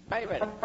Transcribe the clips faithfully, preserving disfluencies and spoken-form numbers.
Are you ready?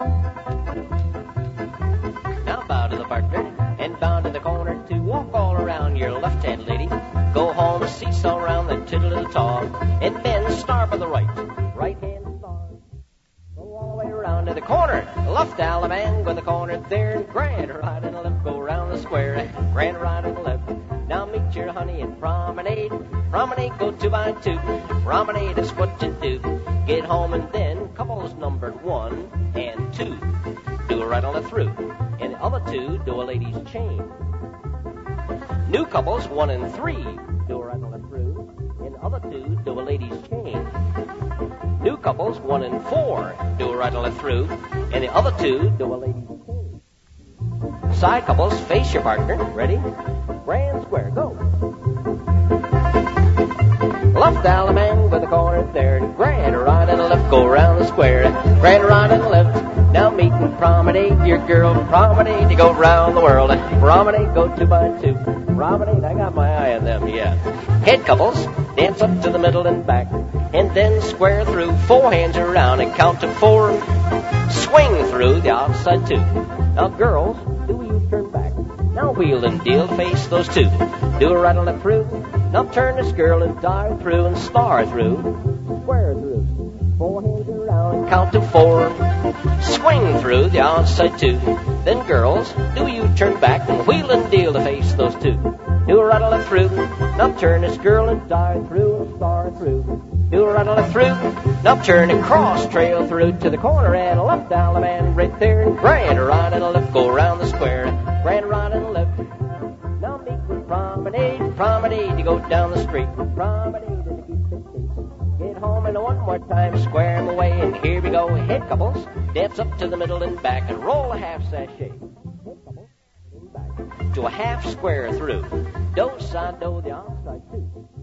Now bow to the partner and bow to the corner to walk all around your left hand, lady. Go home, seesaw around the tiddle-taw, and then star by the right. Right hand star. Go all the way around to the corner. Left allemande with the corner there. Grand right and left. Go around the square. Grand right and left. Now meet your honey and promenade. Promenade, go two by two. Promenade is what you do. Get home and then couples numbered one and two. Do a right on the through. And the other two do a lady's chain. New couples one and three do a right on the through. And the other two do a lady's chain. New couples one and four do a right on the through. And the other two do a lady's chain. Side couples face your partner. Ready? Grand square, go. Left allemande with the corner there. Grand right and left, go around the square. Grand right and left. Now meet and promenade your girl. Promenade to go round the world. Promenade, go two by two. Promenade, I got my eye on them, yeah. Head couples, dance up to the middle and back. And then square through, four hands around and count to four. Swing through the outside two. Now girls, do you turn back? Now wheel and deal, face those two. Do a right on the through. Now turn this girl and dive through and star through. Square through. Four hands around and count to four. Swing through the outside two. Then girls, do you turn back and wheel and deal to face those two. Do a right on the through. Now turn this girl and dive through and star through. Do a right on the through. Now turn and cross trail through to the corner and left allemande right there. And grand right and left, go around the square. Grand right and left. Now meet with promenade, promenade to go down the street. Promenade and keep it safe. Get home and one more time, square 'em away, and here we go. Head couples, dance up to the middle and back, and roll a half sachet. Head couples, in back, to a half square through. Do side, do the outside too.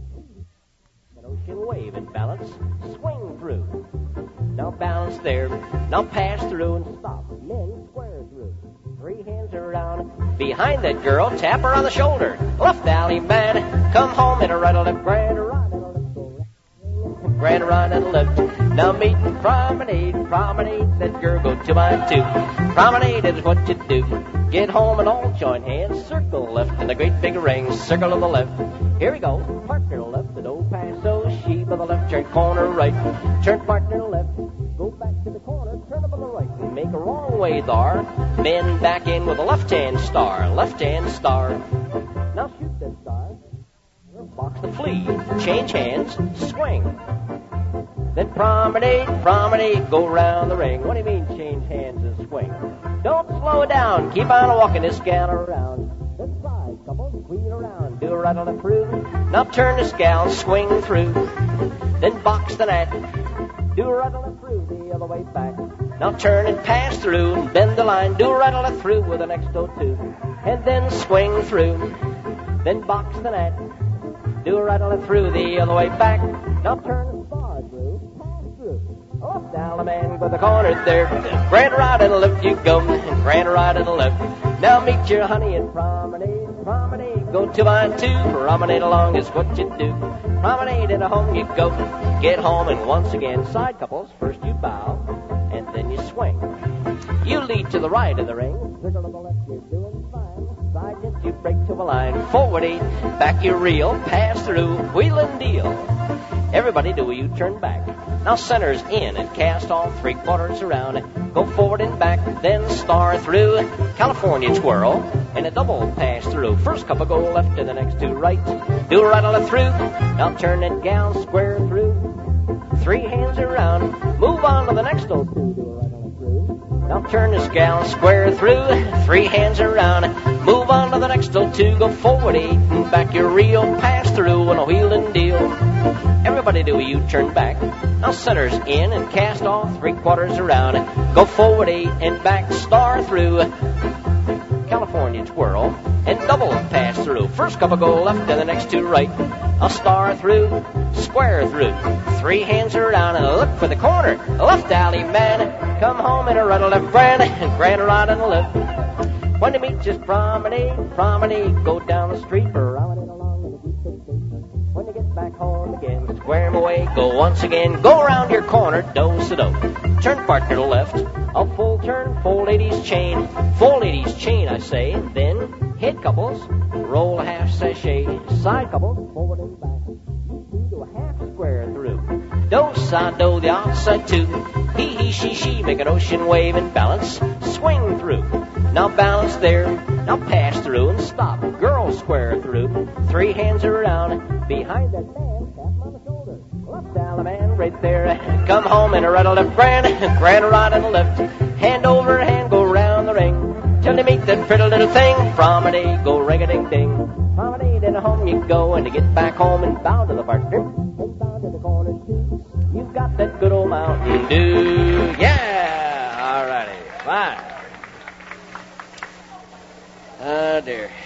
An ocean wave and balance, swing through. Now balance there, now pass through and stop, and then square through. Three hands around, behind that girl, tap her on the shoulder. Left alley man, come home and a right on left, grand right and a left, go left, grand right and left. Now meet and promenade, promenade, that girl go two by two. Promenade is what you do. Get home and all join hands, circle left in a great big ring, circle to the left. Here we go, partner left, the old Paso, she by the left, turn corner right, turn partner left, go back to the corner, turn up on the right, and make a wrong way there. Bend back in with a left hand star, left hand star. Now shoot that star, box the flea, change hands, swing. Then promenade, promenade, go round the ring. What do you mean change hands and swing? Don't slow it down, keep on walking this gal around. Then side couple, queen around, do a right on the through. Now turn this gal, swing through. Then box the net, do a right on the through, the other way back. Now turn and pass through and bend the line, do a right on the through with the next oh two. And then swing through, then box the net, do a right on the through, the other way back. Now turn and star through, pass through. Left allemande with the corner there. Grand right and left you go, and grand right and left. Now meet your honey and promenade, promenade, go two by two. Promenade along is what you do. Promenade and home you go. Get home and once again, side couples, first you bow, and then you swing. You lead to the right of the ring, circle to the left, you're doing fine. Side hit, you break to the line, forward eight, back you reel, pass through, wheel and deal. Everybody do a U-turn back. Now centers in and cast all three quarters around. Go forward and back, then star through. California twirl and a double pass through. First couple go left and the next two right. Do a right on the through. Now turn that gal square through. Three hands around. Move on to the next oh two. Do a right on the through. Now turn this gal square through. Three hands around. Move on to the next oh two. Go forward eight and back your reel. Pass through and a wheel and deal. Everybody do a U-turn back. Now centers in and cast all three quarters around. Go forward eight and back, star through. California twirl and double pass through. First couple go left and the next two right. A star through, square through. Three hands around and look for the corner. Left alley man, come home and a right and left, grand, grand right and left. When you meet, just promenade, promenade, go down the street, promenade along in the deep station. When you get back home again, square 'em away, go once again, go around your corner, do-sa-do. turn partner to left, a full turn, full ladies chain, full ladies chain, I say, then head couples, roll a half sachet, side couples, forward and back, you do a half square through, do, side, do, the outside two, he, he, she, she, make an ocean wave and balance, swing through, now balance there, now pass through and stop, girl square through, three hands around, behind that band, tap 'em on the shoulder, left Alaman, right there, come home in a right or left grand, grand right and left, hand over hand, go round the ring, till you meet that pretty little thing, promenade, go ring-a-ding-ding, promenade and home you go, and to get back home and bow to the partner, and bow to the corner too, you've got that good old Mountain Dew, yeah, all righty, fine. Oh dear.